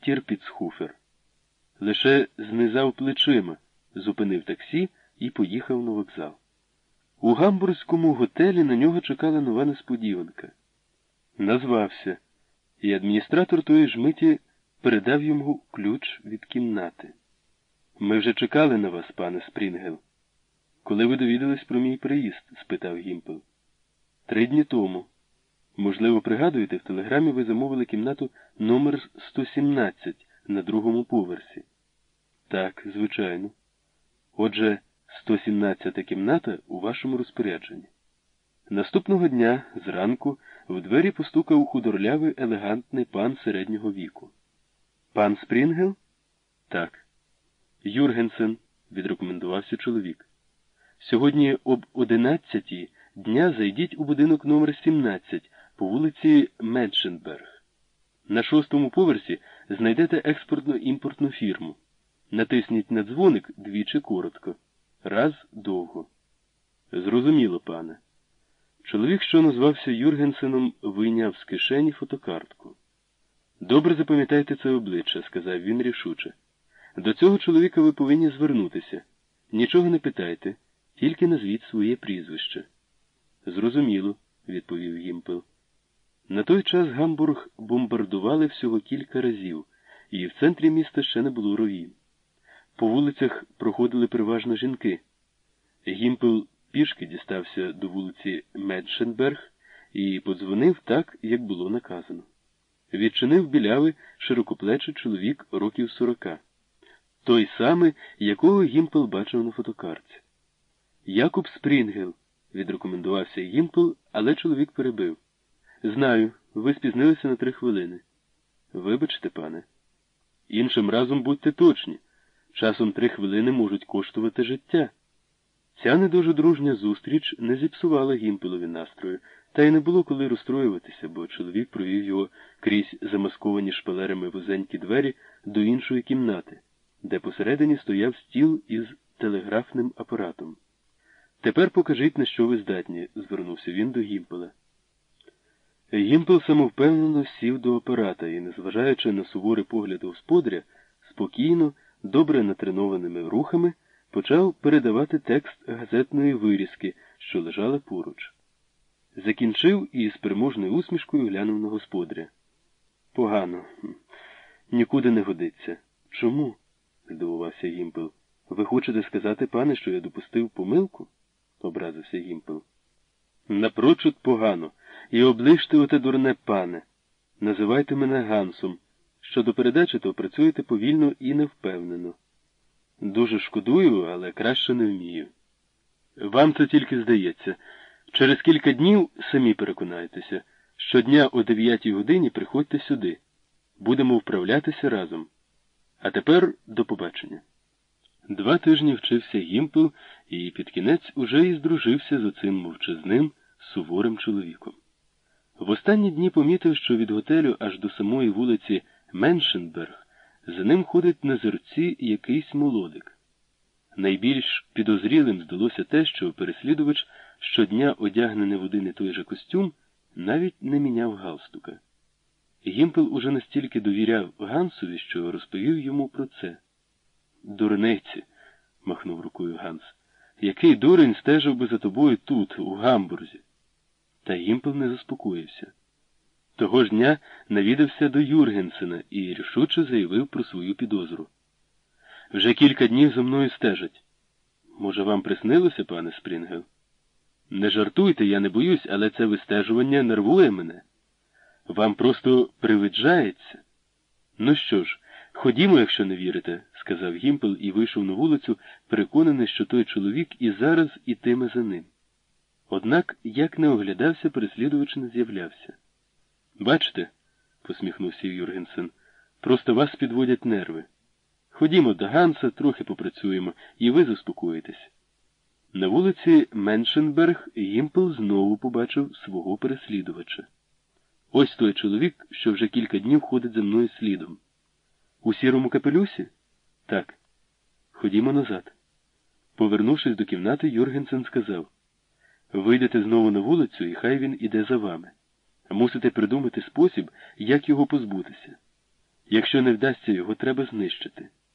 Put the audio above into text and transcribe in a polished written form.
Тірпіцхуфер. Лише знизав плечима, зупинив таксі і поїхав на вокзал. У гамбурзькому готелі на нього чекала нова несподіванка. Назвався, і адміністратор тої ж миті передав йому ключ від кімнати. «Ми вже чекали на вас, пане Спрінгел. Коли ви довідались про мій приїзд?» – спитав Гімпл. 3 дні тому. Можливо, пригадуєте, в телеграмі ви замовили кімнату номер 117 на 2-му поверсі. Так, звичайно. Отже, 117-та кімната у вашому розпорядженні. Наступного дня, зранку, в двері постукав худорлявий, елегантний пан середнього віку. «Пан Спрінгел?» «Так». «Юргенсен», – відрекомендувався чоловік. «Сьогодні об 11-й дня зайдіть у будинок номер 17 по вулиці Меншенберг. На 6-му поверсі знайдете експортно-імпортну фірму. Натисніть на дзвоник двічі коротко, раз довго». «Зрозуміло, пане». Чоловік, що назвався Юргенсеном, вийняв з кишені фотокартку. «Добре запам'ятайте це обличчя», – сказав він рішуче. «До цього чоловіка ви повинні звернутися. Нічого не питайте, тільки назвіть своє прізвище». «Зрозуміло», – відповів Гімпл. На той час Гамбург бомбардували всього кілька разів, і в центрі міста ще не було руїн. По вулицях проходили переважно жінки. Гімпл пішки дістався до вулиці Меншенберг і подзвонив так, як було наказано. Відчинив білявий, широкоплечий чоловік років 40. Той самий, якого Гімпл бачив на фотокартці. «Якоб Спрінгел», – відрекомендувався Гімпл, але чоловік перебив. «Знаю, ви спізнилися на 3 хвилини». «Вибачте, пане». «Іншим разом будьте точні. Часом 3 хвилини можуть коштувати життя». Ця не дуже дружня зустріч не зіпсувала Гімпелові настрою, та й не було коли розстроюватися, бо чоловік провів його крізь замасковані шпалерами вузенькі двері до іншої кімнати, де посередині стояв стіл із телеграфним апаратом. «Тепер покажіть, на що ви здатні», – звернувся він до Гімпела. Гімпел самовпевнено сів до апарата і, незважаючи на суворий погляд господаря, спокійно, добре натренованими рухами, почав передавати текст газетної вирізки, що лежала поруч. Закінчив і з переможною усмішкою глянув на господаря. «Погано. Нікуди не годиться». «Чому?» – здивувався Гімпел. «Ви хочете сказати, пане, що я допустив помилку?» – образився Гімпел. «Напрочуд погано. І оближте оте дурне, пане. Називайте мене Гансом. Щодо передачі, то працюєте повільно і невпевнено». «Дуже шкодую, але краще не вмію». «Вам це тільки здається. Через кілька днів самі переконаєтеся. Щодня о 9-й годині приходьте сюди. Будемо вправлятися разом. А тепер до побачення». 2 тижні вчився Гімпл і під кінець уже і здружився з оцим мовчазним, суворим чоловіком. В останні дні помітив, що від готелю аж до самої вулиці Меншенберг за ним ходить на зерці якийсь молодик. Найбільш підозрілим здалося те, що переслідувач, щодня одягнений в один і той же костюм, навіть не міняв галстука. Гімпл уже настільки довіряв Гансові, що розповів йому про це. «Дурниці», – махнув рукою Ганс. «Який дурень стежив би за тобою тут, у Гамбурзі?» Та Гімпл не заспокоївся. Того ж дня навідався до Юргенсена і рішуче заявив про свою підозру. «Вже кілька днів за мною стежать. Може, вам приснилося, пане Спрінгел?» «Не жартуйте, я не боюсь, але це вистежування нервує мене. Вам просто привиджається». «Ну що ж, ходімо, якщо не вірите», – сказав Гімпл і вийшов на вулицю, переконаний, що той чоловік і зараз ітиме за ним. Однак, як не оглядався, переслідувач не з'являвся. «Бачите», – посміхнувся Юргенсен, – «просто вас підводять нерви. Ходімо до Ганса, трохи попрацюємо, і ви заспокоїтесь». На вулиці Меншенберг Гімпл знову побачив свого переслідувача. «Ось той чоловік, що вже кілька днів ходить за мною слідом». «У сірому капелюсі?» «Так». «Ходімо назад». Повернувшись до кімнати, Юргенсен сказав: «Вийдете знову на вулицю, і хай він іде за вами. Мусите придумати спосіб, як його позбутися. Якщо не вдасться, його треба знищити.